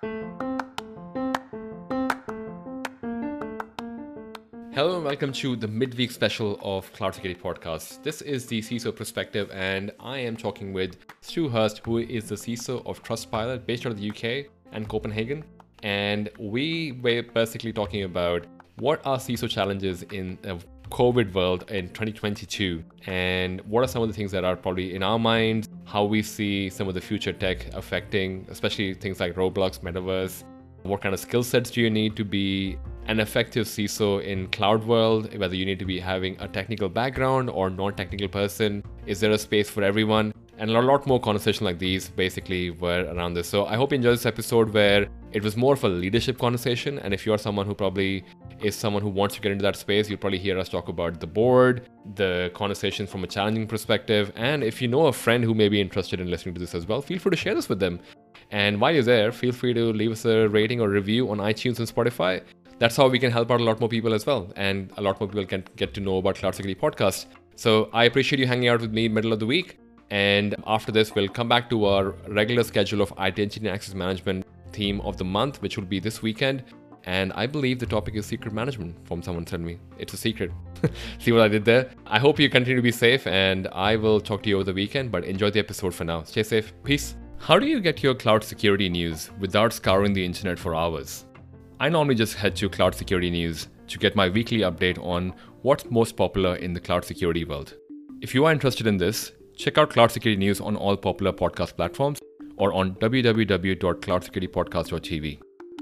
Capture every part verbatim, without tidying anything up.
Hello and welcome to the midweek special of Cloud Security Podcast. This is the C I S O perspective, and I am talking with Stu Hurst, who is the C I S O of Trustpilot based out of the U K and Copenhagen. And we were basically talking about what are C I S O challenges in a COVID world in twenty twenty-two, and what are some of the things that are probably in our minds, how we see some of the future tech affecting, especially things like Roblox, Metaverse. What kind of skill sets do you need to be an effective C I S O in cloud world, whether you need to be having a technical background or non-technical person? Is there a space for everyone? And a lot more conversations like these basically were around this. So I hope you enjoyed this episode where it was more of a leadership conversation. And if you're someone who probably is someone who wants to get into that space, you'll probably hear us talk about the board, the conversations from a challenging perspective. And if you know a friend who may be interested in listening to this as well, feel free to share this with them. And while you're there, feel free to leave us a rating or review on iTunes and Spotify. That's how we can help out a lot more people as well. And a lot more people can get to know about Cloud Security Podcast. So I appreciate you hanging out with me middle of the week. And after this, we'll come back to our regular schedule of Identity and Access Management theme of the month, which will be this weekend. And I believe the topic is secret management, from someone telling me. It's a secret. See what I did there? I hope you continue to be safe, and I will talk to you over the weekend, but enjoy the episode for now. Stay safe. Peace. How do you get your cloud security news without scouring the internet for hours? I normally just head to Cloud Security News to get my weekly update on what's most popular in the cloud security world. If you are interested in this, check out Cloud Security News on all popular podcast platforms or on w w w dot cloud security podcast dot t v.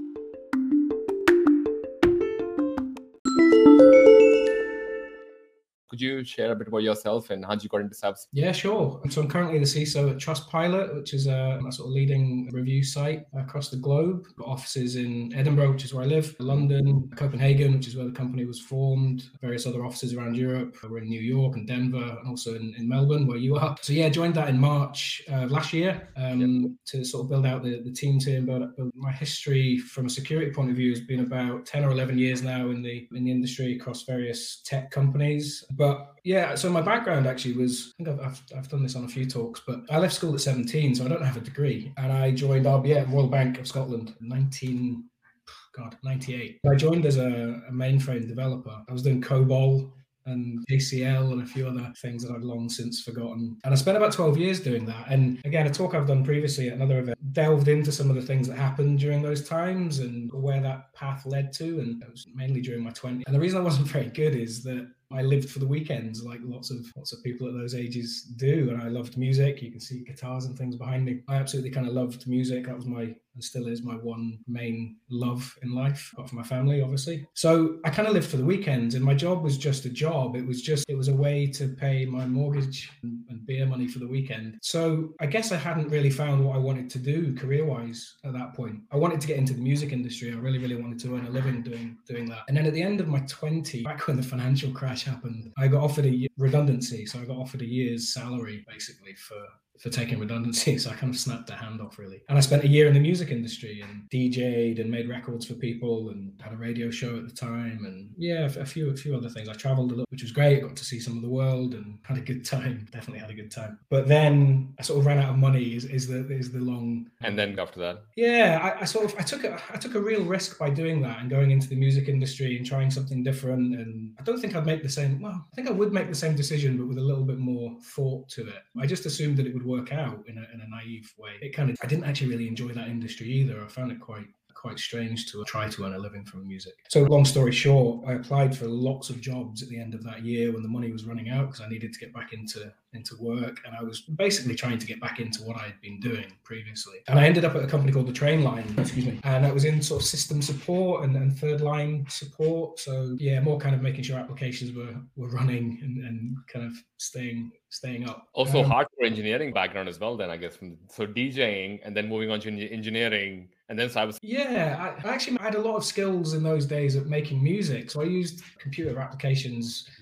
Could you share a bit about yourself and how you got into SAPS? Yeah, sure. So I'm currently the C I S O at Trustpilot, which is a, a sort of leading review site across the globe. Got offices in Edinburgh, which is where I live, London, Copenhagen, which is where the company was formed, various other offices around Europe. We're in New York and Denver, and also in, in Melbourne, where you are. So yeah, I joined that in March uh, last year um, yep. to sort of build out the, the team team. But my history from a security point of view has been about ten or eleven years now in the in the industry across various tech companies. But yeah, so my background actually was, I think I've, I've, I've done this on a few talks, but I left school at seventeen, so I don't have a degree. And I joined R B M, Royal Bank of Scotland, in nineteen, God, ninety-eight. I joined as a, a mainframe developer. I was doing COBOL and A C L and a few other things that I'd long since forgotten. And I spent about twelve years doing that. And again, a talk I've done previously at another event delved into some of the things that happened during those times and where that path led to. And it was mainly during my twenties. And the reason I wasn't very good is that I lived for the weekends, like lots of lots of people at those ages do. And I loved music. You can see guitars and things behind me. I absolutely kind of loved music. That was my, and still is my one main love in life, apart from my family, obviously. So I kind of lived for the weekends, and my job was just a job. It was just, it was a way to pay my mortgage and, and beer money for the weekend. So I guess I hadn't really found what I wanted to do career-wise at that point. I wanted to get into the music industry. I really, really wanted to earn a living doing, doing that. And then at the end of my twenties, back when the financial crash happened, I got offered a redundancy. So I got offered a year's salary basically for for taking redundancy. So I kind of snapped a hand off really. And I spent a year in the music industry and D J'd and made records for people and had a radio show at the time. And yeah, a few, a few other things. I traveled a lot, which was great. I got to see some of the world and had a good time. Definitely had a good time. But then I sort of ran out of money is, is the is the long. And then after that? Yeah, I, I sort of, I took a, I took a real risk by doing that and going into the music industry and trying something different. And I don't think I'd make the same, well, I think I would make the same decision, but with a little bit more thought to it. I just assumed that it would work out in a, in a naive way. It kind of, I didn't actually really enjoy that industry either. I found it quite quite strange to try to earn a living from music. So long story short, I applied for lots of jobs at the end of that year when the money was running out because I needed to get back into into work, and I was basically trying to get back into what I had been doing previously. And I ended up at a company called the Train Line, excuse me, and I was in sort of system support and, and third line support. So yeah, more kind of making sure applications were were running and, and kind of staying staying up. Also um, hardcore engineering background as well then, I guess. From, so DJing and then moving on to engineering and then cyber. Yeah, I, I actually had a lot of skills in those days at making music. So I used computer applications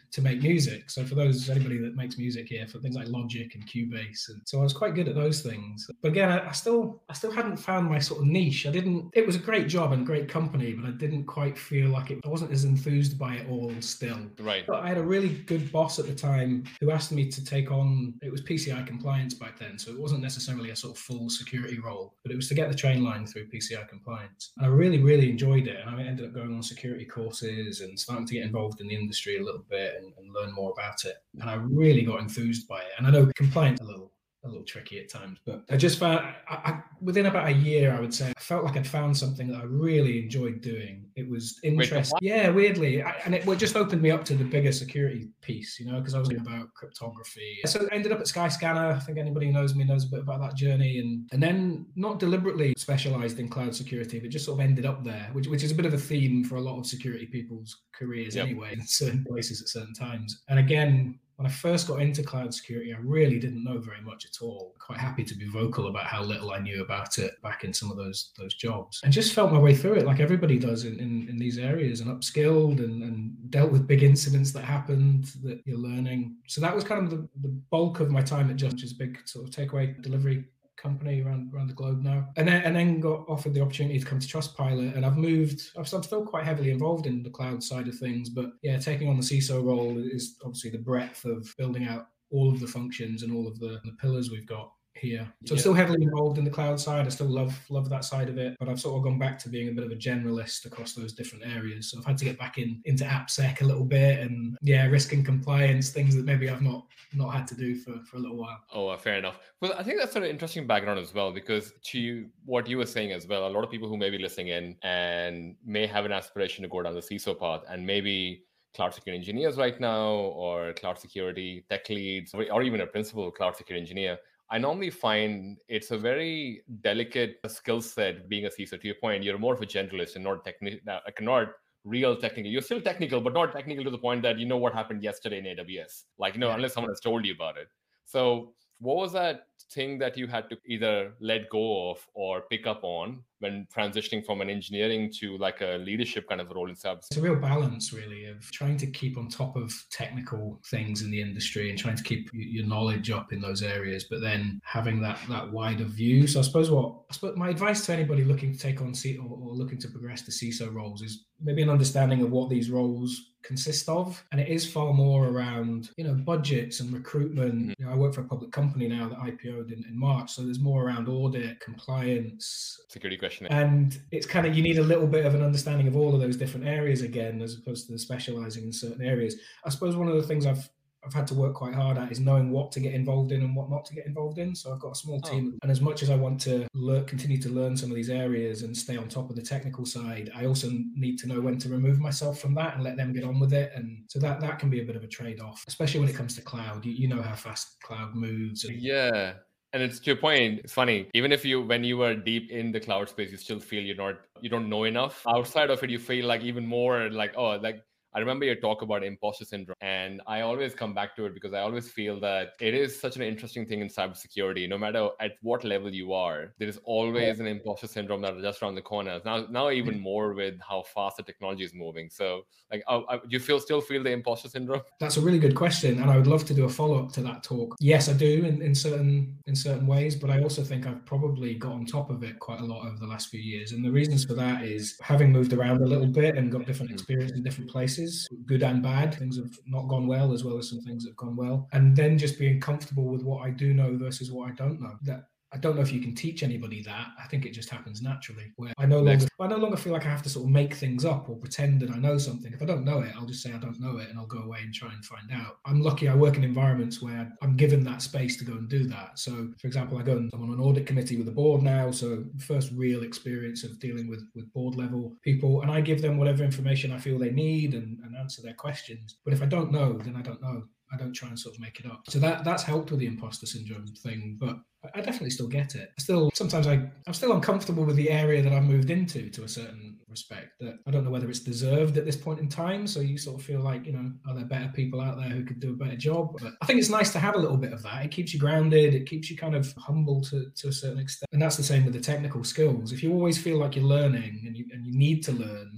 to make music. So for those, anybody that makes music here, for things like Logic and Cubase. And so I was quite good at those things. But again, I, I still I still hadn't found my sort of niche. I didn't, it was a great job and great company, but I didn't quite feel like it, I wasn't as enthused by it all still. Right. But I had a really good boss at the time who asked me to take on, it was P C I compliance back then. So it wasn't necessarily a sort of full security role, but it was to get the train line through P C I compliance. And I really, really enjoyed it. And I ended up going on security courses and starting to get involved in the industry a little bit and, and learn more about it. And I really got enthused by it. And I know compliance a little a little tricky at times, but I just found I, I, within about a year, I would say, I felt like I'd found something that I really enjoyed doing. It was interesting. Wait, yeah, weirdly. I, and it, well, it just opened me up to the bigger security piece, you know, because I was thinking about cryptography. So I ended up at Skyscanner. I think anybody who knows me knows a bit about that journey. And, and then not deliberately specialized in cloud security, but just sort of ended up there, which, which is a bit of a theme for a lot of security people's careers yep. anyway, in certain places at certain times. And again, when I first got into cloud security, I really didn't know very much at all. Quite happy to be vocal about how little I knew about it back in some of those those jobs. And just felt my way through it like everybody does in, in, in these areas, and upskilled and, and dealt with big incidents that happened that you're learning. So that was kind of the, the bulk of my time at Just, which is a big sort of takeaway delivery company around around the globe now, and then and then got offered the opportunity to come to Trustpilot, and I've moved. I'm still quite heavily involved in the cloud side of things, but yeah, taking on the C I S O role is obviously the breadth of building out all of the functions and all of the, the pillars we've got here. So yeah. I'm still heavily involved in the cloud side. I still love love that side of it, but I've sort of gone back to being a bit of a generalist across those different areas. So I've had to get back in into AppSec a little bit, and yeah, risk and compliance, things that maybe I've not not had to do for, for a little while. Oh, uh, fair enough. Well, I think that's an interesting background as well, because to what you were saying as well, a lot of people who may be listening in and may have an aspiration to go down the C I S O path, and maybe cloud security engineers right now, or cloud security tech leads, or even a principal cloud security engineer, I normally find it's a very delicate skill set being a C I S O. To your point, you're more of a generalist and not technical, like not real technical. You're still technical, but not technical to the point that you know what happened yesterday in A W S. Like, you know, yeah. unless someone has told you about it. So what was that thing that you had to either let go of or pick up on when transitioning from an engineering to like a leadership kind of role in cybersecurity? It's a real balance, really, of trying to keep on top of technical things in the industry and trying to keep your knowledge up in those areas, but then having that that wider view. So I suppose what I suppose my advice to anybody looking to take on C or, or looking to progress to C I S O roles is maybe an understanding of what these roles consist of, and it is far more around, you know, budgets and recruitment. Mm-hmm. You know, I work for a public company now that I P O'd in, in March, so there's more around audit, compliance, security question, and it's kind of, you need a little bit of an understanding of all of those different areas again, as opposed to specializing in certain areas. I suppose one of the things I've I've had to work quite hard at is knowing what to get involved in and what not to get involved in. So I've got a small team, oh. and as much as I want to learn, continue to learn some of these areas and stay on top of the technical side, I also need to know when to remove myself from that and let them get on with it. And so that that can be a bit of a trade-off, especially when it comes to cloud. You, you know how fast cloud moves. And- yeah. And it's to your point, it's funny, even if you, when you were deep in the cloud space, you still feel you're not, you don't know enough. Outside of it, you feel like even more like, oh, like, I remember your talk about imposter syndrome, and I always come back to it because I always feel that it is such an interesting thing in cybersecurity. No matter at what level you are, there is always an imposter syndrome that is just around the corner. Now, now even more with how fast the technology is moving. So, like, uh, uh, do you feel still feel the imposter syndrome? That's a really good question, and I would love to do a follow up to that talk. Yes, I do in, in certain in certain ways, but I also think I've probably got on top of it quite a lot over the last few years. And the reasons for that is having moved around a little bit and got different experience in different places. Good and bad. Things have not gone well, as well as some things that have gone well. And then just being comfortable with what I do know versus what I don't know. That I don't know if you can teach anybody that. I think it just happens naturally, where I no longer I no longer feel like I have to sort of make things up or pretend that I know something. If I don't know it, I'll just say I don't know it, and I'll go away and try and find out. I'm lucky I work in environments where I'm given that space to go and do that. So, for example, I go and I'm on an audit committee with the board now, so first real experience of dealing with, with board level people, and I give them whatever information I feel they need and, and answer their questions. But if I don't know, then I don't know. I don't try and sort of make it up. So that that's helped with the imposter syndrome thing, but I definitely still get it. I still, sometimes I, I'm still uncomfortable with the area that I've moved into to a certain respect, that I don't know whether it's deserved at this point in time. So you sort of feel like, you know, are there better people out there who could do a better job? But I think it's nice to have a little bit of that. It keeps you grounded. It keeps you kind of humble to, to a certain extent. And that's the same with the technical skills. If you always feel like you're learning and you and you need to learn, well, you,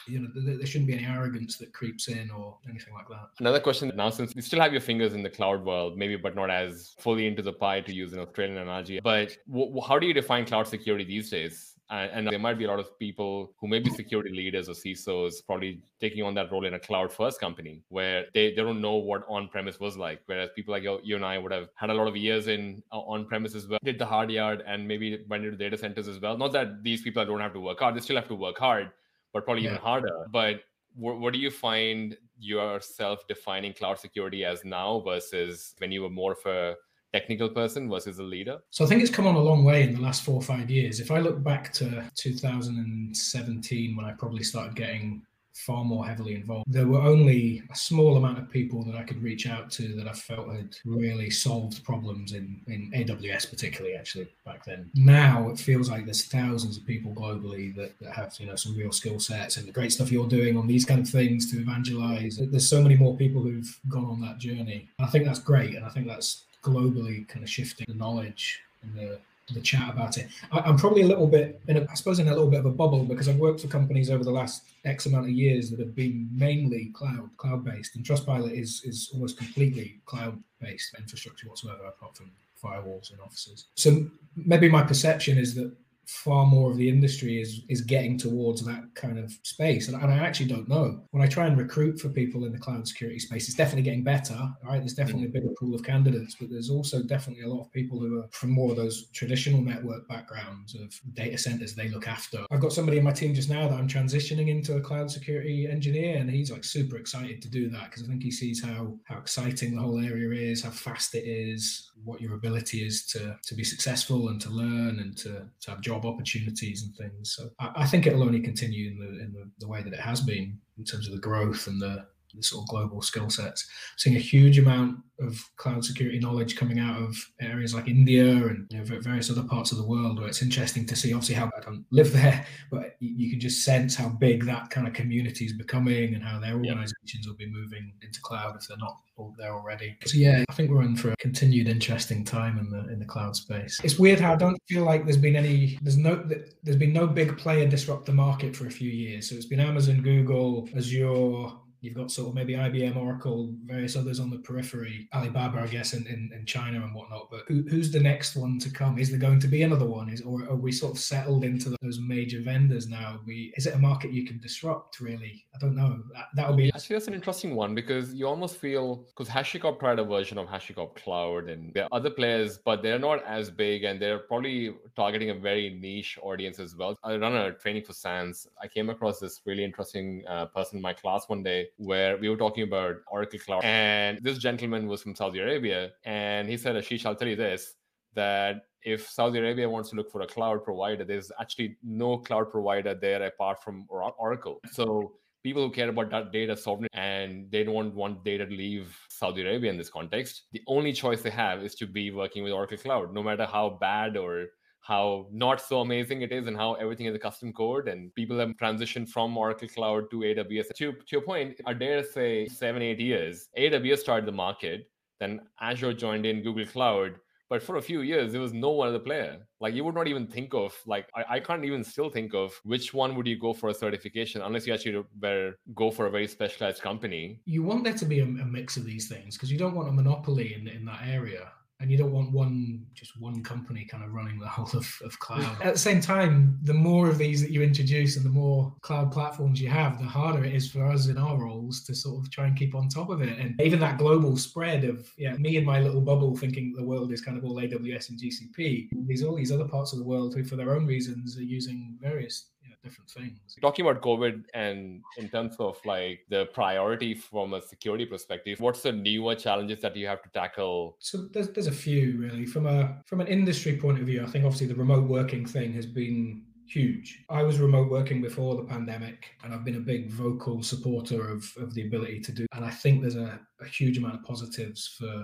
you know, there, there shouldn't be any arrogance that creeps in or anything like that. Another question now, since you still have your fingers in the cloud world, maybe, but not as fully into the pie, to use an Australian analogy, but w- how do you define cloud security these days? And, and there might be a lot of people who may be security leaders or C I S Os probably taking on that role in a cloud first company where they, they don't know what on-premise was like. Whereas people like you, you and I would have had a lot of years in uh, on-premise as well, did the hard yard and maybe went into data centers as well. Not that these people don't have to work hard, they still have to work hard, but probably yeah. even harder. But what, what do you find yourself defining cloud security as now versus when you were more of a technical person versus a leader? So I think it's come on a long way in the last four or five years. If I look back to two thousand seventeen, when I probably started getting far more heavily involved, there were only a small amount of people that I could reach out to that I felt had really solved problems in, in A W S, particularly actually back then. Now it feels like there's thousands of people globally that, that have, you know, some real skill sets and the great stuff you're doing on these kind of things to evangelize. There's so many more people who've gone on that journey. I think that's great. And I think that's globally kind of shifting the knowledge and the the chat about it. I, I'm probably a little bit, in a, I suppose, in a little bit of a bubble because I've worked for companies over the last X amount of years that have been mainly cloud cloud based, and Trustpilot is is almost completely cloud based infrastructure whatsoever, apart from firewalls and offices. So maybe my perception is that far more of the industry is is getting towards that kind of space. And, and I actually don't know. When I try and recruit for people in the cloud security space, it's definitely getting better, right? There's definitely a bigger pool of candidates, but there's also definitely a lot of people who are from more of those traditional network backgrounds of data centers they look after. I've got somebody in my team just now that I'm transitioning into a cloud security engineer, and he's like super excited to do that because I think he sees how how exciting the whole area is, how fast it is, what your ability is to to be successful and to learn and to, to have job opportunities and things. So I, I think it'll only continue in the in the, the way that it has been in terms of the growth and the, the sort of global skill sets. Seeing a huge amount of cloud security knowledge coming out of areas like India and, you know, various other parts of the world where it's interesting to see, obviously, how I don't live there, but you, you can just sense how big that kind of community is becoming and how their organizations yeah. will be moving into cloud if they're not there already. So yeah, I think we're in for a continued interesting time in the in the cloud space. It's weird how I don't feel like there's been any, there's no, there's been no big player disrupt the market for a few years. So it's been Amazon, Google, Azure. You've got sort of maybe I B M, Oracle, various others on the periphery, Alibaba, I guess, in, in, in China and whatnot. But who, who's the next one to come? Is there going to be another one? Is or are we sort of settled into those major vendors now? We is it a market you can disrupt, really? I don't know. That, that'll be... Actually, that's an interesting one because you almost feel, because HashiCorp tried a version of HashiCorp Cloud and there are other players, but they're not as big and they're probably targeting a very niche audience as well. I run a training for SANS. I came across this really interesting uh, person in my class one day where we were talking about Oracle Cloud. And this gentleman was from Saudi Arabia. And he said, Ashish, I'll tell you this, that if Saudi Arabia wants to look for a cloud provider, there's actually no cloud provider there apart from Oracle. So people who care about that data sovereignty and they don't want data to leave Saudi Arabia in this context, the only choice they have is to be working with Oracle Cloud, no matter how bad or how not so amazing it is and how everything is a custom code and people have transitioned from Oracle Cloud to A W S. To, to your point, I dare say seven, eight years, A W S started the market, then Azure joined in, Google Cloud. But for a few years, there was no other player. Like you would not even think of, like, I, I can't even still think of which one would you go for a certification unless you actually better go for a very specialized company. You want there to be a, a mix of these things because you don't want a monopoly in, in that area. And you don't want one, just one company kind of running the whole of, of cloud. At the same time, the more of these that you introduce and the more cloud platforms you have, the harder it is for us in our roles to sort of try and keep on top of it. And even that global spread of, yeah, me and my little bubble thinking the world is kind of all A W S and G C P. There's all these other parts of the world who, for their own reasons, are using various different things. Talking about COVID and in terms of like the priority from a security perspective, what's the newer challenges that you have to tackle? So there's there's a few really. From a from an industry point of view, I think obviously the remote working thing has been huge. I was remote working before the pandemic and I've been a big vocal supporter of, of the ability to do, and I think there's a, a huge amount of positives for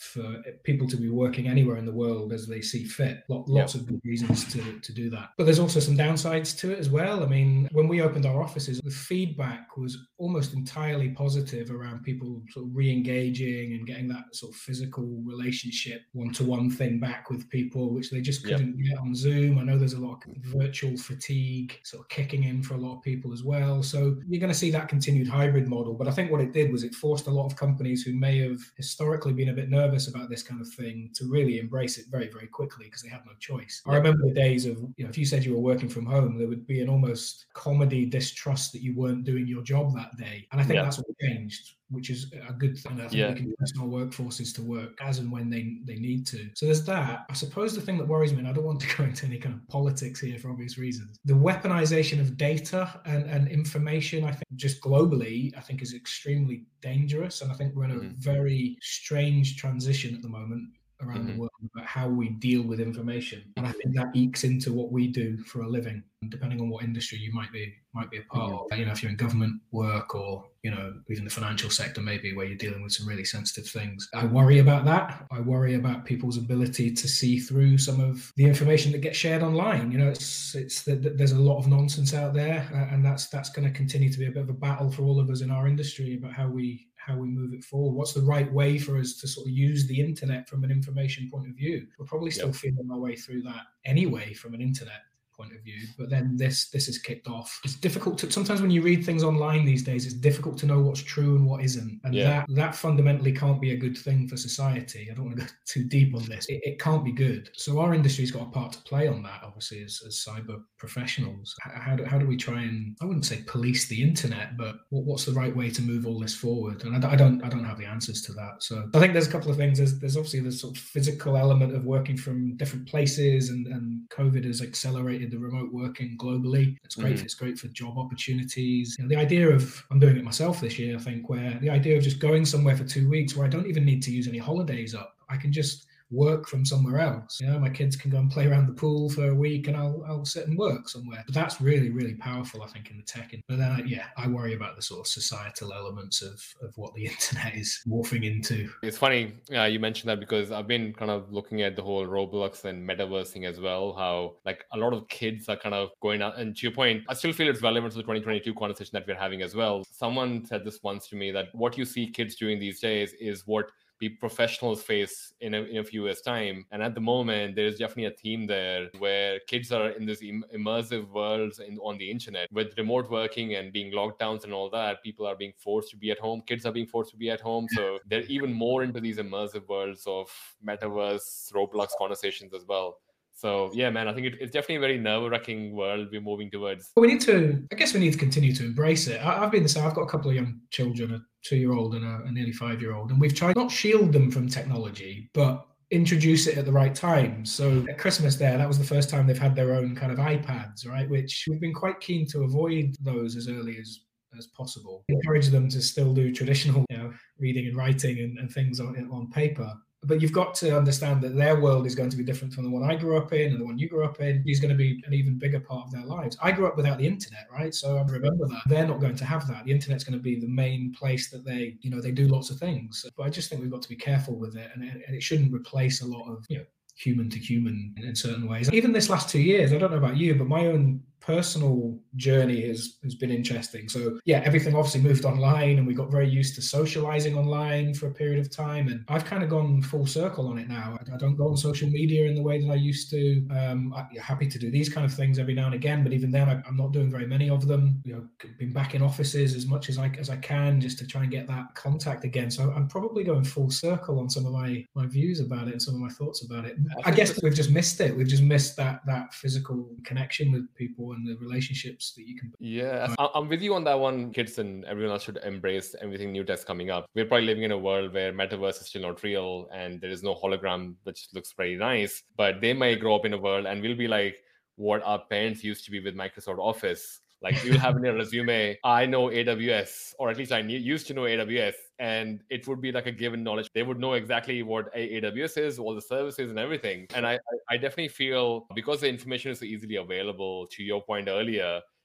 for people to be working anywhere in the world as they see fit. Lots Yeah. of good reasons to, to do that. But there's also some downsides to it as well. I mean, when we opened our offices, the feedback was almost entirely positive around people sort of re-engaging and getting that sort of physical relationship, one-to-one thing back with people, which they just couldn't yeah. get on Zoom. I know there's a lot of virtual fatigue sort of kicking in for a lot of people as well. So you're going to see that continued hybrid model. But I think what it did was it forced a lot of companies who may have historically been a bit nervous about this kind of thing to really embrace it very, very quickly because they had no choice. I remember the days of, you know, if you said you were working from home, there would be an almost comedy distrust that you weren't doing your job that day. And I think yeah. that's what changed, which is a good thing. I think yeah. we can trust our workforces to work as and when they, they need to. So there's that. I suppose the thing that worries me, and I don't want to go into any kind of politics here for obvious reasons, the weaponization of data and, and information, I think just globally, I think is extremely dangerous. And I think we're in a mm-hmm. very strange transition at the moment around mm-hmm. the world about how we deal with information. And I think that ekes into what we do for a living, depending on what industry you might be might be a part mm-hmm. of. You know, if you're in government work or, you know, even the financial sector maybe, where you're dealing with some really sensitive things. I worry about that. I worry about people's ability to see through some of the information that gets shared online. You know, it's it's that there's a lot of nonsense out there, uh, and that's that's going to continue to be a bit of a battle for all of us in our industry about how we how we move it forward. What's the right way for us to sort of use the internet from an information point of view? We're probably still yep. feeling our way through that anyway from an internet point of view, but then this this is kicked off. It's difficult to sometimes when you read things online these days, it's difficult to know what's true and what isn't, and yeah. that that fundamentally can't be a good thing for society. I don't want to go too deep on this. It, it can't be good. So our industry's got a part to play on that, obviously, as, as cyber professionals. How, how do how do we try and, I wouldn't say police the internet, but what, what's the right way to move all this forward? And I, I don't I don't have the answers to that. So I think there's a couple of things. There's, there's obviously the sort of physical element of working from different places, and, and COVID has accelerated the remote working globally. It's great. Mm-hmm. It's great for job opportunities. You know, the idea of, I'm doing it myself this year, I think, where the idea of just going somewhere for two weeks where I don't even need to use any holidays up. I can just work from somewhere else. You know, my kids can go and play around the pool for a week, and I'll I'll sit and work somewhere. But that's really, really powerful, I think, in the tech. But then, I, yeah, I worry about the sort of societal elements of of what the internet is morphing into. It's funny uh, you mentioned that, because I've been kind of looking at the whole Roblox and metaverse thing as well. How like a lot of kids are kind of going out. And to your point, I still feel it's relevant to the twenty twenty-two conversation that we're having as well. Someone said this once to me, that what you see kids doing these days is what professionals face in a, in a few years' time. And at the moment, there's definitely a theme there where kids are in this im- immersive worlds in, on the internet. With remote working and being lockdowns and all that, people are being forced to be at home. Kids are being forced to be at home. So they're even more into these immersive worlds of metaverse, Roblox conversations as well. So yeah, man, I think it, it's definitely a very nerve-wracking world we're moving towards. We need to, I guess we need to continue to embrace it. I, I've been the same. I've got a couple of young children, a two-year-old and a, a nearly five-year-old, and we've tried not shield them from technology, but introduce it at the right time. So at Christmas there, that was the first time they've had their own kind of iPads, right? Which we've been quite keen to avoid those as early as as possible. Encourage them to still do traditional, you know, reading and writing and, and things on on paper. But you've got to understand that their world is going to be different from the one I grew up in and the one you grew up in. Is going to be an even bigger part of their lives. I grew up without the internet, right? So I remember that. They're not going to have that. The internet's going to be the main place that they, you know, they do lots of things. But I just think we've got to be careful with it. And it, and it shouldn't replace a lot of, you know, human to human in certain ways. Even this last two years, I don't know about you, but my own personal journey has, has been interesting. So yeah, everything obviously moved online, and we got very used to socializing online for a period of time. And I've kind of gone full circle on it now. I, I don't go on social media in the way that I used to. Um, I'm happy to do these kind of things every now and again, but even then, I, I'm not doing very many of them. You know, been back in offices as much as I as I can just to try and get that contact again. So I'm probably going full circle on some of my my views about it and some of my thoughts about it. I guess we've just missed it. We've just missed that that physical connection with people and the relationships that you can. Yeah, I'm with you on that one. Kids and everyone else should embrace everything new that's coming up. We're probably living in a world where metaverse is still not real and there is no hologram, which looks very nice. But they may grow up in a world and we'll be like what our parents used to be with Microsoft Office. Like you'll have in your resume, I know A W S, or at least I used to know A W S, and it would be like a given knowledge. They would know exactly what A W S is, all the services and everything. And I, I definitely feel because the information is so easily available, to your point earlier,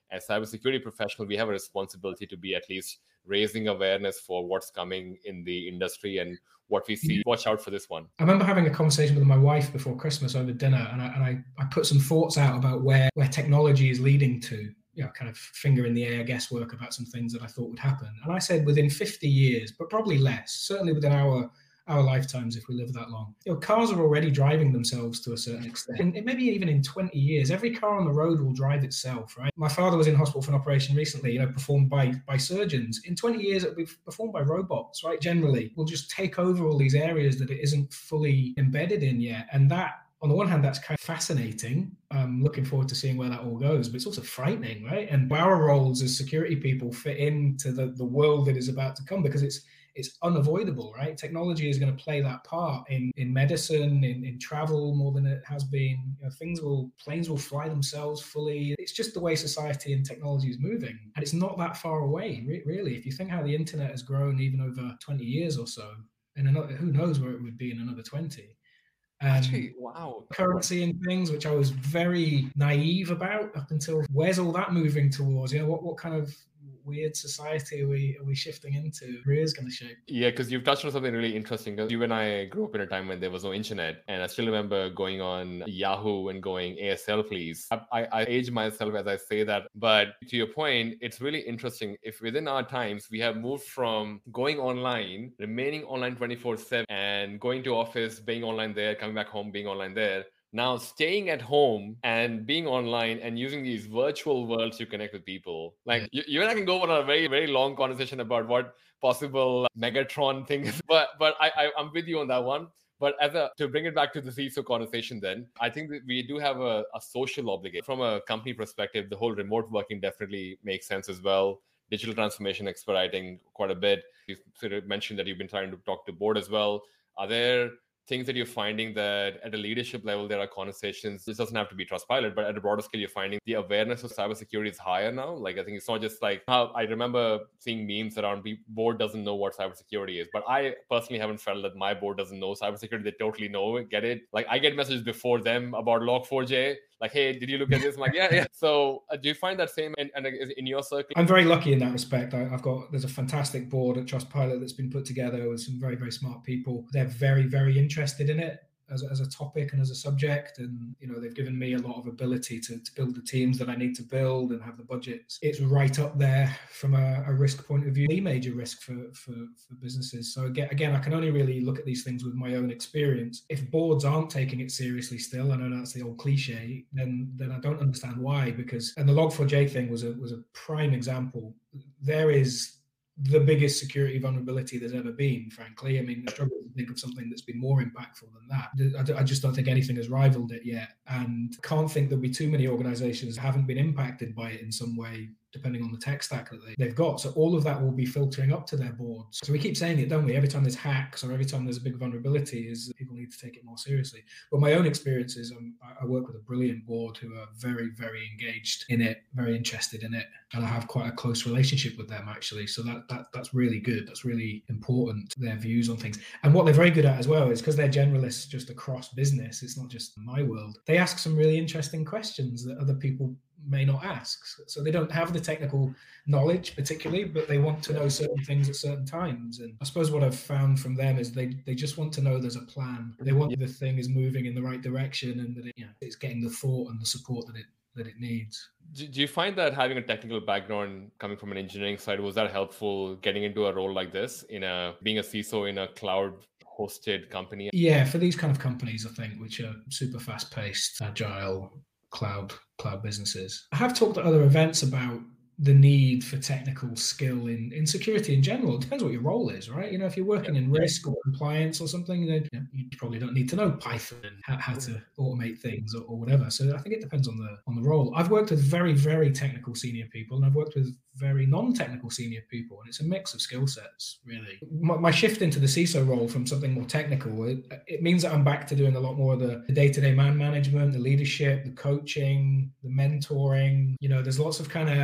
as cybersecurity professional, we have a responsibility to be at least raising awareness for what's coming in the industry and what we see. Watch out for this one. I remember having a conversation with my wife before Christmas over dinner, and I, and I, I put some thoughts out about where, where technology is leading to, you know, kind of finger in the air guesswork about some things that I thought would happen. And I said within fifty years, but probably less, certainly within our our lifetimes, if we live that long. You know, cars are already driving themselves to a certain extent. And maybe even in twenty years, every car on the road will drive itself, right? My father was in hospital for an operation recently, you know, performed by by surgeons. In twenty years, it'll be performed by robots, right? Generally, we'll just take over all these areas that it isn't fully embedded in yet. And that, on the one hand, that's kind of fascinating. I'm looking forward to seeing where that all goes, but it's also frightening, right? And our roles as security people fit into the, the world that is about to come, because it's it's unavoidable, right? Technology is going to play that part in, in medicine, in, in travel more than it has been. You know, things will, planes will fly themselves fully. It's just the way society and technology is moving. And it's not that far away, re- really. If you think how the internet has grown even over twenty years or so, and another, who knows where it would be in another twenty. Um, Actually, wow. Currency and things, which I was very naive about up until, where's all that moving towards? You know, what, what kind of weird society are we are we shifting into? Career is going to shape. Yeah, because you've touched on something really interesting. You and I grew up in a time when there was no internet, and I still remember going on Yahoo and going A S L, please. I, I, I age myself as I say that, but to your point, it's really interesting. If within our times we have moved from going online, remaining online twenty-four seven, and going to office, being online there, coming back home, being online there. Now staying at home and being online and using these virtual worlds to connect with people. Like you, you and I can go on a very, very long conversation about what possible Megatron thing is. But but I, I I'm with you on that one. But as a to bring it back to the C I S O conversation, then I think that we do have a, a social obligation. From a company perspective, the whole remote working definitely makes sense as well. Digital transformation expediting quite a bit. You sort of mentioned that you've been trying to talk to board as well. Are there things that you're finding that at a leadership level, there are conversations? This doesn't have to be Trustpilot, but at a broader scale, you're finding the awareness of cybersecurity is higher now. Like, I think it's not just like how I remember seeing memes around the board doesn't know what cybersecurity is, but I personally haven't felt that my board doesn't know cybersecurity. They totally know it, get it. Like, I get messages before them about log four j. Like, hey, did you look at this? I'm like, yeah, yeah. So uh, do you find that same in, in, in your circle? I'm very lucky in that respect. I, I've got, there's a fantastic board at Trustpilot that's been put together with some very, very smart people. They're very, very interested in it as, as a topic and as a subject. And, you know, they've given me a lot of ability to, to build the teams that I need to build and have the budgets. It's right up there from a, a risk point of view, a major risk for, for, for businesses. So again, again, I can only really look at these things with my own experience. If boards aren't taking it seriously still, I know that's the old cliche, then then I don't understand why. Because, and the log four j thing was a was a prime example. There is the biggest security vulnerability there's ever been, frankly. I mean, I struggle to think of something that's been more impactful than that. I just don't think anything has rivaled it yet. And can't think there'll be too many organizations that haven't been impacted by it in some way, depending on the tech stack that they, they've got. So all of that will be filtering up to their boards. So we keep saying it, don't we? Every time there's hacks or every time there's a big vulnerability, is people need to take it more seriously. But my own experiences, um, I work with a brilliant board who are very, very engaged in it, very interested in it. And I have quite a close relationship with them, actually. So that, that that's really good. That's really important, their views on things. And what they're very good at as well is because they're generalists just across business, it's not just my world. They ask some really interesting questions that other people may not ask. So they don't have the technical knowledge particularly, but they want to know certain things at certain times. And I suppose what I've found from them is they they just want to know there's a plan. They want the thing is moving in the right direction and that it, you know, it's getting the thought and the support that it that it needs. Do you find that having a technical background coming from an engineering side, was that helpful getting into a role like this, in a being a C I S O in a cloud hosted company? Yeah, for these kind of companies, I think, which are super fast paced, agile, cloud cloud businesses. I have talked at other events about the need for technical skill in, in security in general. It depends what your role is, right? You know, if you're working in risk or compliance or something, then you know, you probably don't need to know Python and how, how to automate things or, or whatever. So I think it depends on the on the role. I've worked with very, very technical senior people, and I've worked with very non-technical senior people, and it's a mix of skill sets, really. My, my shift into the C I S O role from something more technical, it, it means that I'm back to doing a lot more of the, the day-to-day man management, the leadership, the coaching, the mentoring. You know, there's lots of kind of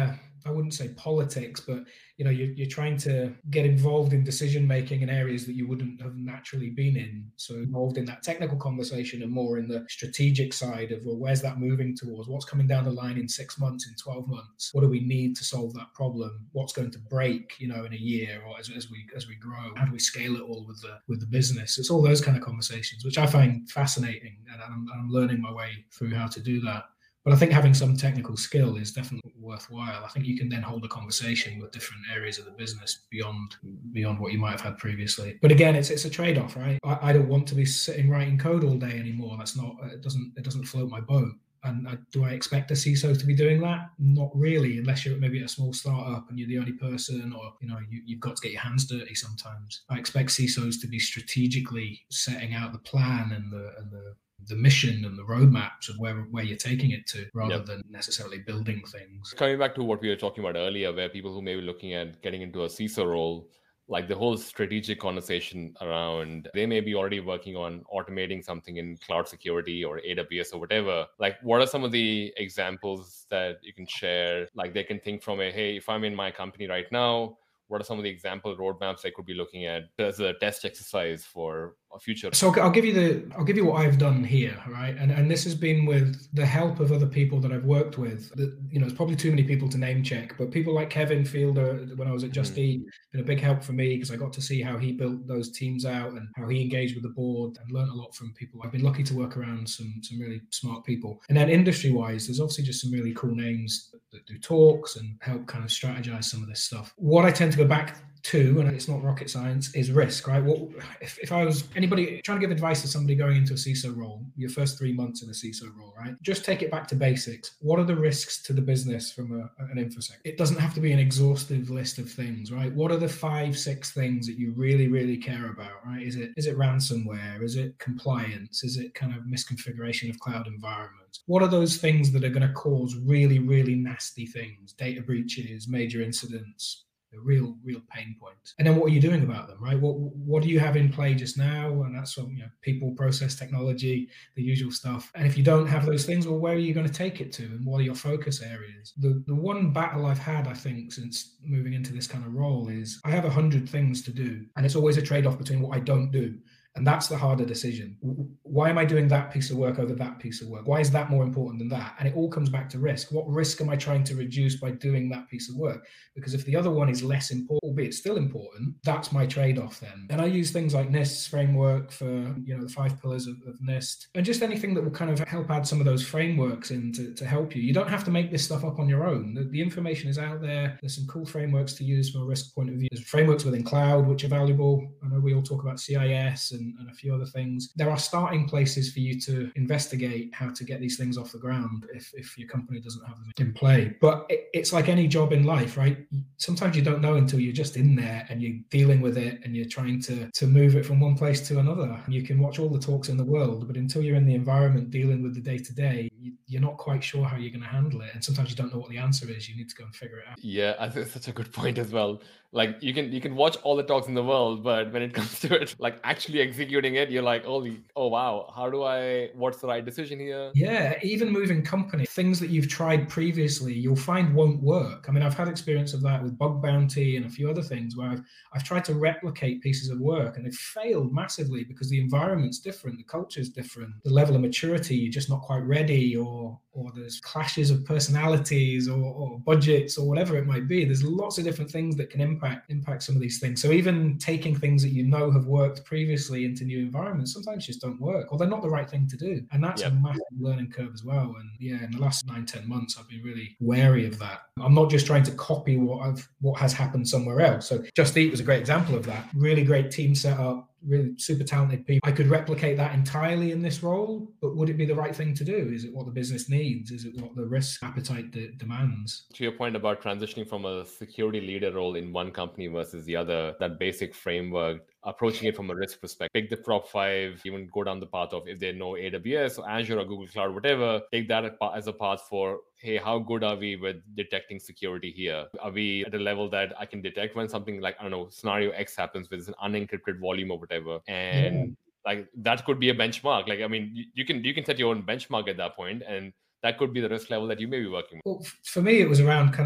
I wouldn't say politics, but you know, you're, you're trying to get involved in decision making in areas that you wouldn't have naturally been in. So involved in that technical conversation and more in the strategic side of, well, where's that moving towards? What's coming down the line in six months, in twelve months? What do we need to solve that problem? What's going to break, you know, in a year or as, as we as we grow? How do we scale it all with the with the business? It's all those kind of conversations, which I find fascinating, and I'm, I'm learning my way through how to do that. But I think having some technical skill is definitely worthwhile. I think you can then hold a conversation with different areas of the business beyond beyond what you might have had previously. But again, it's it's a trade-off, right? I, I don't want to be sitting writing code all day anymore. That's not it doesn't it doesn't float my boat. And I, do I expect a C I S O to be doing that? Not really, unless you're maybe at a small startup and you're the only person, or you know you, you've got to get your hands dirty sometimes. I expect C I S Os to be strategically setting out the plan and the and the the mission and the roadmaps of where where you're taking it to, rather yep. than necessarily building things. Coming back to what we were talking about earlier, where people who may be looking at getting into a C I S O role, like the whole strategic conversation around, they may be already working on automating something in cloud security or A W S or whatever. Like, what are some of the examples that you can share? Like, they can think from a, hey, if I'm in my company right now, what are some of the example roadmaps I could be looking at as a test exercise for a future? So I'll give you the I'll give you what I've done here, right? And and this has been with the help of other people that I've worked with. That, you know, there's probably too many people to name check, but people like Kevin Fielder, when I was at Just Eat, mm. been a big help for me because I got to see how he built those teams out and how he engaged with the board, and learned a lot from people. I've been lucky to work around some some really smart people. And then industry wise, there's obviously just some really cool names that, that do talks and help kind of strategize some of this stuff. What I tend to go back to, and it's not rocket science, is risk, right? What if, if I was anybody trying to give advice to somebody going into a C I S O role, your first three months in a C I S O role, right? Just take it back to basics. What are the risks to the business from a, an infosec? It doesn't have to be an exhaustive list of things, right? What are the five, six things that you really, really care about, right? Is it is it ransomware? Is it compliance? Is it kind of misconfiguration of cloud environments? What are those things that are going to cause really, really nasty things? Data breaches, major incidents, real real pain points. And then what are you doing about them, right? What what do you have in play just now? And that's what, you know, people, process, technology, the usual stuff. And if you don't have those things, well, where are you going to take it to, and what are your focus areas? The the one battle I've had, I think, since moving into this kind of role is I have a hundred things to do, and it's always a trade-off between what I don't do. And that's the harder decision. Why am I doing that piece of work over that piece of work? Why is that more important than that? And it all comes back to risk. What risk am I trying to reduce by doing that piece of work? Because if the other one is less important, albeit still important, that's my trade-off then. And I use things like NIST's framework for, you know, the five pillars of, of NIST, and just anything that will kind of help add some of those frameworks in to, to help you. You don't have to make this stuff up on your own. The, the information is out there. There's some cool frameworks to use from a risk point of view. There's frameworks within cloud, which are valuable. I know we all talk about C I S and and a few other things. There are starting places for you to investigate how to get these things off the ground if, if your company doesn't have them in play. But it, it's like any job in life, right? Sometimes you don't know until you're just in there and you're dealing with it and you're trying to, to move it from one place to another. You can watch all the talks in the world, but until you're in the environment dealing with the day-to-day, you, you're not quite sure how you're going to handle it. And sometimes you don't know what the answer is. You need to go and figure it out. Yeah, I think that's such a good point as well. Like you can you can watch all the talks in the world, but when it comes to it, like actually executing it, you're like, holy, oh wow, how do I, what's the right decision here? Yeah, even moving company, things that you've tried previously, you'll find won't work. I mean, I've had experience of that with Bug Bounty and a few other things where I've, I've tried to replicate pieces of work and they've failed massively because the environment's different, the culture's different, the level of maturity, you're just not quite ready, or or there's clashes of personalities or, or budgets or whatever it might be. There's lots of different things that can impact impact some of these things. So even taking things that you know have worked previously into new environments sometimes just don't work, or they're not the right thing to do. And that's yep. a massive learning curve as well. And yeah, in the last nine, ten months, I've been really wary of that. I'm not just trying to copy what I've what has happened somewhere else. So Just Eat was a great example of that. Really great team setup, really super talented people. I could replicate that entirely in this role, but would it be the right thing to do? Is it what the business needs? Is it what the risk appetite de- demands? To your point about transitioning from a security leader role in one company versus the other, that basic framework, approaching it from a risk perspective, pick the top five, even go down the path of if they know A W S or Azure or Google Cloud, whatever, take that as a path for, hey, how good are we with detecting security here? Are we at a level that I can detect when something like, I don't know, scenario X happens with an unencrypted volume or whatever? And yeah. like that could be a benchmark. Like, I mean, you, you can you can set your own benchmark at that point, and that could be the risk level that you may be working with. Well, for me, it was around kind of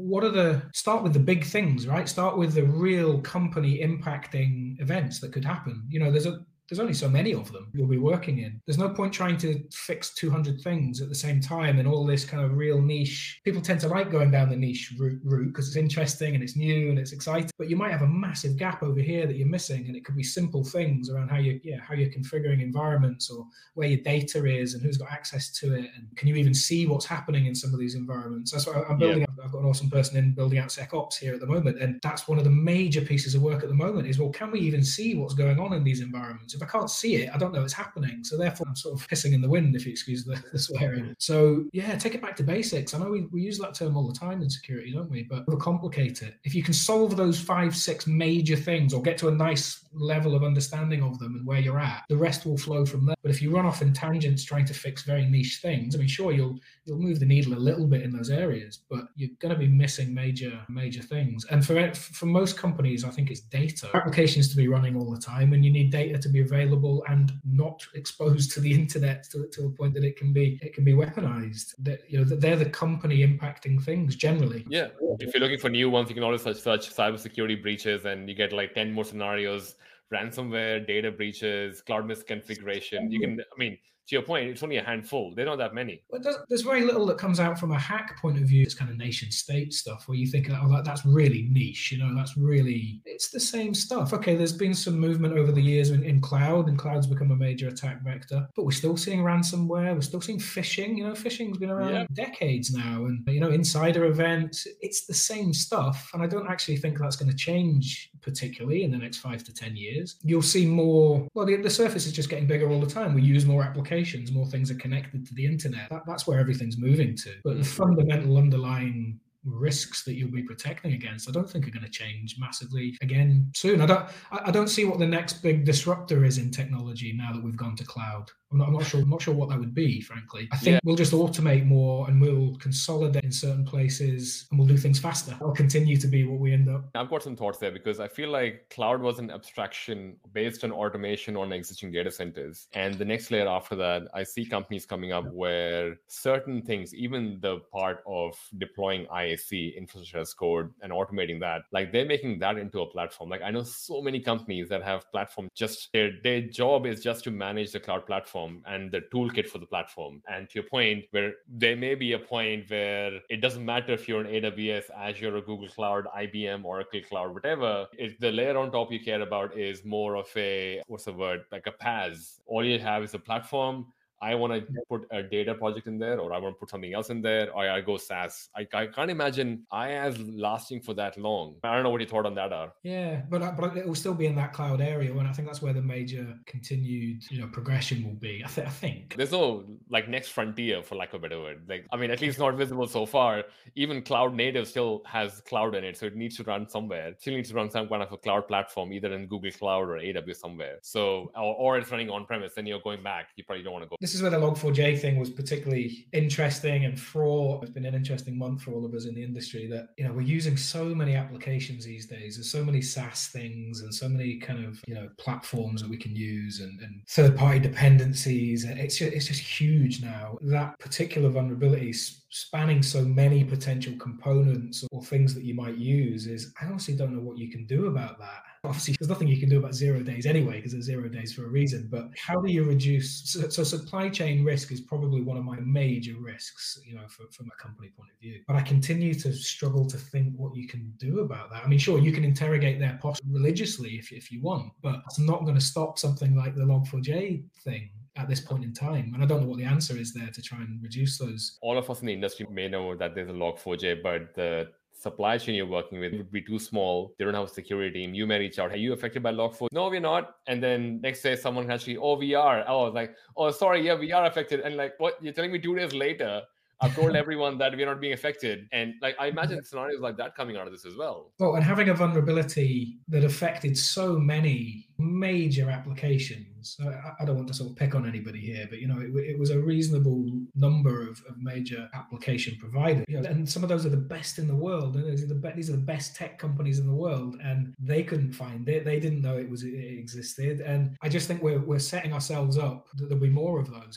what are the, start with the big things, right? Start with the real company impacting events that could happen. You know, there's a, there's only so many of them you'll be working in. There's no point trying to fix two hundred things at the same time and all this kind of real niche. People tend to like going down the niche route because it's interesting and it's new and it's exciting. But you might have a massive gap over here that you're missing, and it could be simple things around how you, yeah, how you're configuring environments or where your data is and who's got access to it, and can you even see what's happening in some of these environments. That's what I'm building. Yeah. I've got an awesome person in building out SecOps here at the moment, and that's one of the major pieces of work at the moment. Is, well, can we even see what's going on in these environments? If I can't see it, I don't know it's happening. So therefore, I'm sort of pissing in the wind, if you excuse the, the swearing. So yeah, take it back to basics. I know we, we use that term all the time in security, don't we? But overcomplicate it. If you can solve those five, six major things or get to a nice level of understanding of them and where you're at, the rest will flow from there. But if you run off in tangents trying to fix very niche things, I mean, sure, you'll you'll move the needle a little bit in those areas, but you're going to be missing major, major things. And for for most companies, I think it's data. Applications to be running all the time, and you need data to be available and not exposed to the internet to, to a point that it can be it can be weaponized. That, you know, that they're the company impacting things generally. Yeah. If you're looking for new ones, you can always search, search cybersecurity breaches, and you get like ten more scenarios: ransomware, data breaches, cloud misconfiguration. You can, I mean, to your point, it's only a handful. They're not that many. But there's, there's very little that comes out from a hack point of view. It's kind of nation state stuff where you think, oh, that, that's really niche. You know, that's really, it's the same stuff. Okay, there's been some movement over the years in, in cloud, and cloud's become a major attack vector. But we're still seeing ransomware. We're still seeing phishing. You know, phishing's been around yeah. decades now. And, you know, insider events, it's the same stuff. And I don't actually think that's going to change particularly in the next five to ten years. You'll see more, well, the, the surface is just getting bigger all the time. We use more applications, more things are connected to the internet. That, that's where everything's moving to. But the fundamental underlying risks that you'll be protecting against, I don't think are going to change massively again soon. I don't I don't see what the next big disruptor is in technology now that we've gone to cloud. I'm not, I'm not sure I'm not sure what that would be, frankly. I think yeah. we'll just automate more and we'll consolidate in certain places and we'll do things faster. That'll continue to be what we end up. I've got some thoughts there because I feel like cloud was an abstraction based on automation on existing data centers. And the next layer after that, I see companies coming up where certain things, even the part of deploying I A C, infrastructure as code, and automating that, like they're making that into a platform. Like I know so many companies that have platform, just their, their job is just to manage the cloud platform and the toolkit for the platform. And to your point, where there may be a point where it doesn't matter if you're on A W S, Azure, or Google Cloud, I B M, Oracle Cloud, whatever, if the layer on top you care about is more of a, what's the word, like a P A S. All you have is a platform. I want to put a data project in there, or I want to put something else in there, or I go SaaS. I, I can't imagine I A S lasting for that long. I don't know what your thought on that are. Yeah, but but it will still be in that cloud area, and I think that's where the major continued, you know, progression will be. I, th- I think there's no like next frontier, for lack of a better word. Like I mean, at least not visible so far. Even cloud native still has cloud in it, so it needs to run somewhere. It still needs to run some kind of a cloud platform, either in Google Cloud or A W S somewhere. So or, or it's running on premise. Then you're going back. You probably don't want to go. This is where the log four j thing was particularly interesting and fraught. It's been an interesting month for all of us in the industry that, you know, we're using so many applications these days. There's so many SaaS things and so many kind of, you know, platforms that we can use and, and third-party dependencies. It's just, it's just huge now. That particular vulnerability spanning so many potential components or things that you might use is, I honestly don't know what you can do about that. Obviously, there's nothing you can do about zero days anyway, because there's zero days for a reason. But how do you reduce? So, so supply chain risk is probably one of my major risks, you know, for, from a company point of view. But I continue to struggle to think what you can do about that. I mean, sure, you can interrogate their posture religiously if, if you want, but it's not going to stop something like the log four j thing at this point in time. And I don't know what the answer is there to try and reduce those. All of us in the industry may know that there's a log four j, but the supply chain you're working with would be too small. They don't have a security team. You may reach out, hey, you affected by log four j? No, we're not. And then next day someone actually, oh, we are. Oh, like, oh, sorry, yeah, we are affected. And like, what? You're telling me two days later, I've told everyone that we're not being affected. And like, I imagine scenarios like that coming out of this as well. Oh, and having a vulnerability that affected so many major applications. I, I don't want to sort of pick on anybody here, but, you know, it, it was a reasonable number of, of major application providers. You know, and some of those are the best in the world. And these are the, be- these are the best tech companies in the world. And they couldn't find it. They didn't know it was it existed. And I just think we're, we're setting ourselves up that there'll be more of those, I think.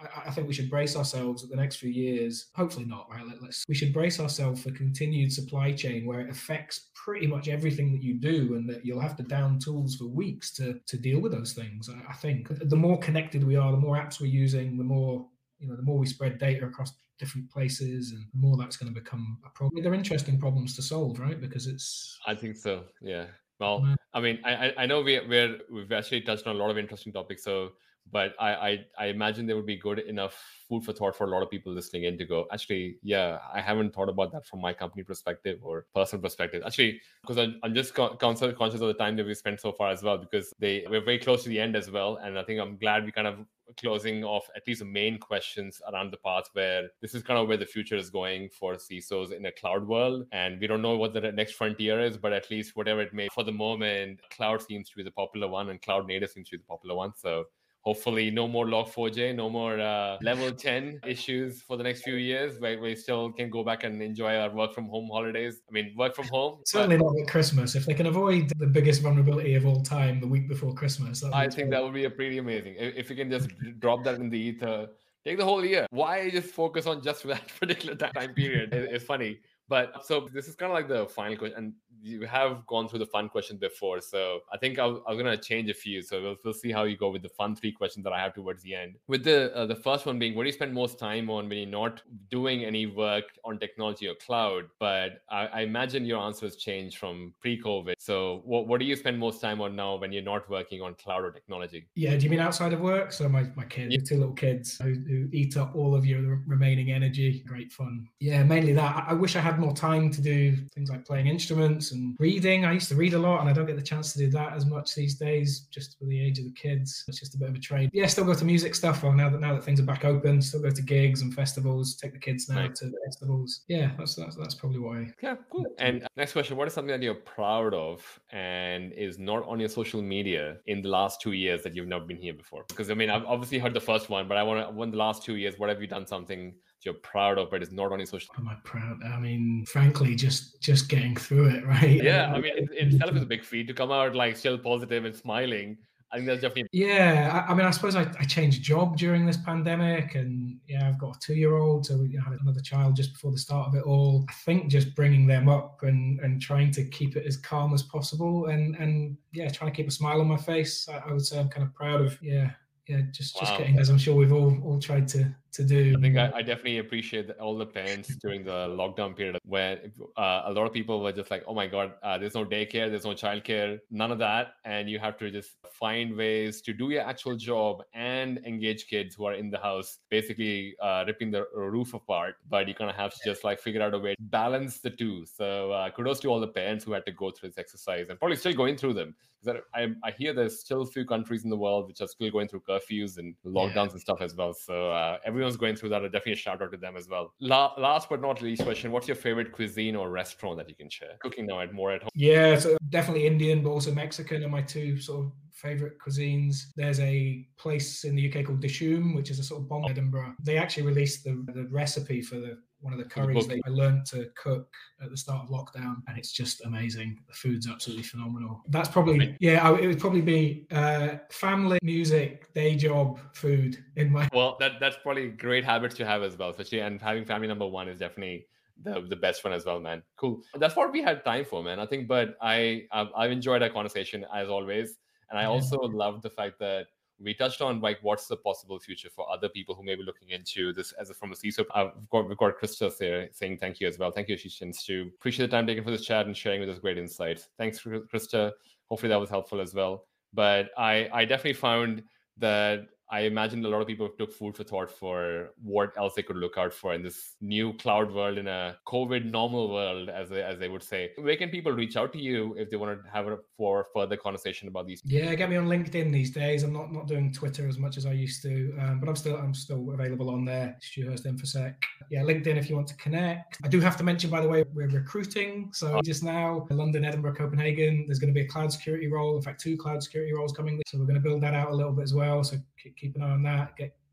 I, I think we should brace ourselves at the next few years. Hopefully not, right? Let, let's we should brace ourselves for continued supply chain where it affects pretty much everything that you do, and that you'll have to down tools for weeks to to deal with those things. I, I think the more connected we are, the more apps we're using, the more you know, the more we spread data across different places, and the more that's going to become a problem. They're interesting problems to solve, right? Because it's. I think so. Yeah. Well, I mean, I I know we we're we've actually touched on a lot of interesting topics. So, but I I, I imagine there would be good enough food for thought for a lot of people listening in to go, actually, yeah, I haven't thought about that from my company perspective or personal perspective. Actually, because I'm, I'm just con- conscious of the time that we spent so far as well, because they we're very close to the end as well. And I think I'm glad we kind of closing off at least the main questions around the path, where this is kind of where the future is going for C I S Os in a cloud world. And we don't know what the next frontier is, but at least whatever it may, for the moment, cloud seems to be the popular one and cloud native seems to be the popular one. So hopefully no more log four j, no more uh, level ten issues for the next few years, where we still can go back and enjoy our work from home holidays. I mean, work from home. Certainly but... not at Christmas. If they can avoid the biggest vulnerability of all time the week before Christmas. I think that would be a pretty amazing. If, if you can just drop that in the ether, take the whole year. Why just focus on just that particular time period? it, it's funny. But so this is kind of like the final question, and you have gone through the fun questions before. So I think I was going to change a few. So we'll, we'll see how you go with the fun three questions that I have towards the end. With the uh, the first one being, what do you spend most time on when you're not doing any work on technology or cloud? But I, I imagine your answer has changed from pre-COVID. So what, what do you spend most time on now when you're not working on cloud or technology? Yeah, do you mean outside of work? So my, my kids, yeah. two little kids who, who eat up all of your remaining energy. Great fun. Yeah, mainly that. I, I wish I had more time to do things like playing instruments and reading. I used to read a lot, and I don't get the chance to do that as much these days, just for the age of the kids. It's just a bit of a trade. Yeah, still go to music stuff. Well, now that now that things are back open, still go to gigs and festivals. Take the kids now right. to festivals. Yeah, that's, that's that's probably why. Yeah, cool. And next question: what is something that you're proud of and is not on your social media in the last two years that you've never been here before? Because I mean, I've obviously heard the first one, but I want to. In the last two years, what have you done something you're proud of, but it's not on your social? Am I proud? I mean, frankly, just just getting through it, right? Yeah, I mean, it, it itself is a big feat to come out like still positive and smiling. I think that's definitely. Yeah, I, I mean, I suppose I, I changed job during this pandemic, and yeah, I've got a two-year-old, so we had another child just before the start of it all. I think just bringing them up and and trying to keep it as calm as possible, and and yeah, trying to keep a smile on my face. I, I would say I'm kind of proud of yeah. Yeah, just, just wow. getting, as I'm sure we've all all tried to to do. I think I, I definitely appreciate that all the parents during the lockdown period where uh, a lot of people were just like, oh my God, uh, there's no daycare, there's no childcare, none of that. And you have to just find ways to do your actual job and engage kids who are in the house, basically uh, ripping the roof apart. But you kind of have to just like figure out a way to balance the two. So uh, kudos to all the parents who had to go through this exercise and probably still going through them. Because I, I hear there's still a few countries in the world which are still going through curfews and lockdowns yeah. and stuff as well. So uh, everyone's going through that. Definitely a shout out to them as well. La- last but not least question, what's your favorite cuisine or restaurant that you can share? Cooking now at more at home. Yeah, so definitely Indian, but also Mexican are my two sort of favorite cuisines. There's a place in the U K called Dishoom, which is a sort of bomb in Edinburgh. They actually released the, the recipe for the one of the curries that I learned to cook at the start of lockdown, and it's just amazing. The food's absolutely phenomenal. That's probably, yeah, I, it would probably be uh, family, music, day job, food in my... Well, that that's probably great habits to have as well, especially, and having family number one is definitely the the best one as well, man. Cool. That's what we had time for, man, I think, but I, I've, I've enjoyed our conversation as always, and I also yeah. love the fact that we touched on like what's the possible future for other people who may be looking into this as a, from a C I S O. I've got, we've got Krista there saying thank you as well. Thank you, Ashish, Stu. Appreciate the time taken for this chat and sharing with us great insights. Thanks, Krista. Hopefully that was helpful as well. But I, I definitely found that I imagine a lot of people took food for thought for what else they could look out for in this new cloud world, in a COVID normal world, as they, as they would say. Where can people reach out to you if they want to have a for further conversation about these? Yeah, get me on LinkedIn these days. I'm not not doing Twitter as much as I used to, um, but I'm still I'm still available on there. Stu Hurst InfoSec. Yeah, LinkedIn if you want to connect. I do have to mention, by the way, we're recruiting. So just now, London, Edinburgh, Copenhagen, there's going to be a cloud security role. In fact, two cloud security roles coming. So we're going to build that out a little bit as well. So keep an eye on that. Get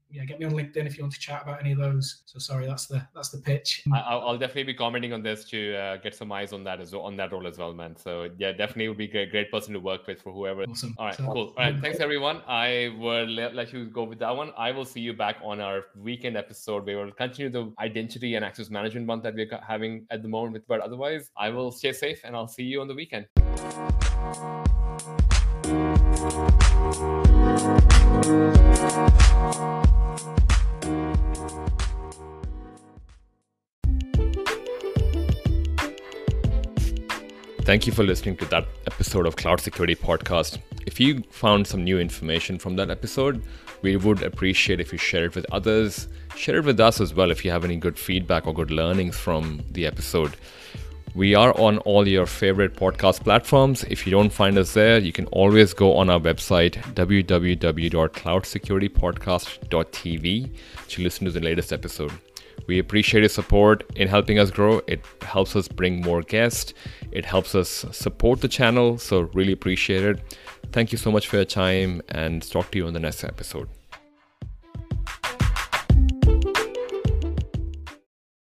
yeah, get me on LinkedIn if you want to chat about any of those. So sorry, that's the that's the pitch. I, I'll definitely be commenting on this to uh, get some eyes on that as well, on that role as well, man. So yeah, definitely would be a great, great person to work with for whoever. Awesome. All right, So, cool. All right, thanks everyone. I will let, let you go with that one. I will see you back on our weekend episode where we'll continue the identity and access management month that we're having at the moment. But otherwise, I will stay safe and I'll see you on the weekend. Thank you for listening to that episode of Cloud Security Podcast. If you found some new information from that episode, we would appreciate if you share it with others. Share it with us as well if you have any good feedback or good learnings from the episode. We are on all your favorite podcast platforms. If you don't find us there, you can always go on our website, w w w dot cloud security podcast dot t v, to listen to the latest episode. We appreciate your support in helping us grow. It helps us bring more guests. It helps us support the channel. So really appreciate it. Thank you so much for your time, and talk to you on the next episode.